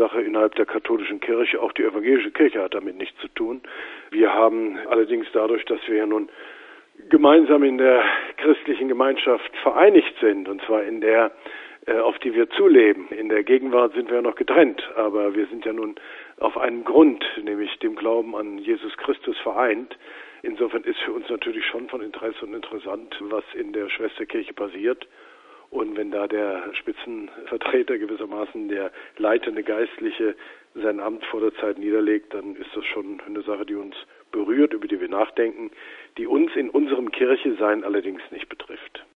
Sache innerhalb der katholischen Kirche. Auch die evangelische Kirche hat damit nichts zu tun. Wir haben allerdings dadurch, dass wir ja nun gemeinsam in der christlichen Gemeinschaft vereinigt sind, und zwar in der, auf die wir zuleben. In der Gegenwart sind wir ja noch getrennt, aber wir sind ja nun auf einem Grund, nämlich dem Glauben an Jesus Christus vereint. Insofern ist für uns natürlich schon von Interesse und interessant, was in der Schwesterkirche passiert. Und wenn da der Spitzenvertreter gewissermaßen, der leitende Geistliche, sein Amt vor der Zeit niederlegt, dann ist das schon eine Sache, die uns berührt, über die wir nachdenken, die uns in unserem Kirchesein allerdings nicht betrifft.